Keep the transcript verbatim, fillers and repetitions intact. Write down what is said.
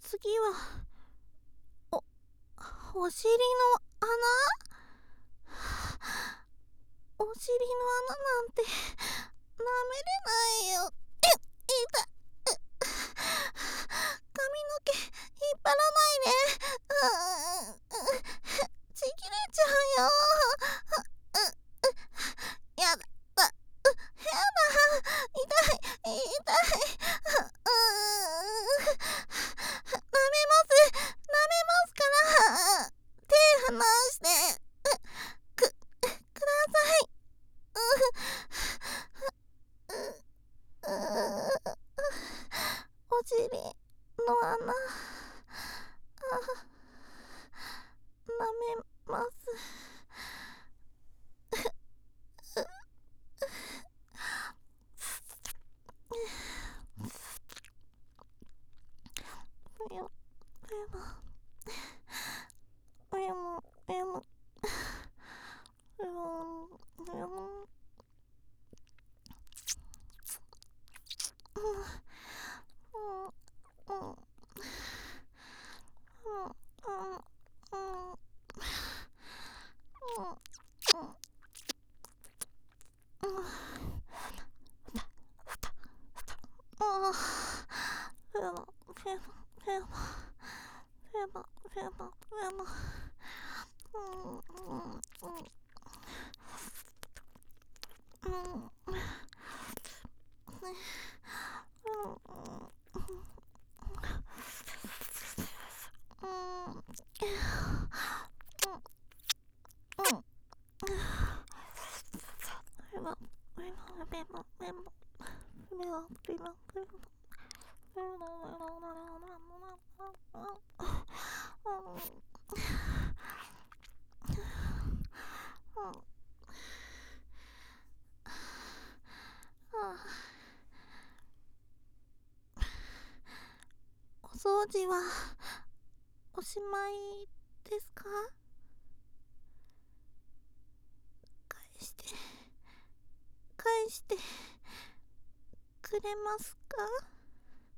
次はおお尻の穴。お尻の穴なんて舐めれないよ。え、痛い。髪の毛引っ張らないで。ううちぎれちゃうよ。ううやだ。うやだ。痛い。痛い。う舐めます。舐めますから。手離して。く、ください。ううお尻の穴。舐めます。うよ、うよ、うよ、うよ、うよ、うよ。お掃除はおしまいですか？返して返してくれますか？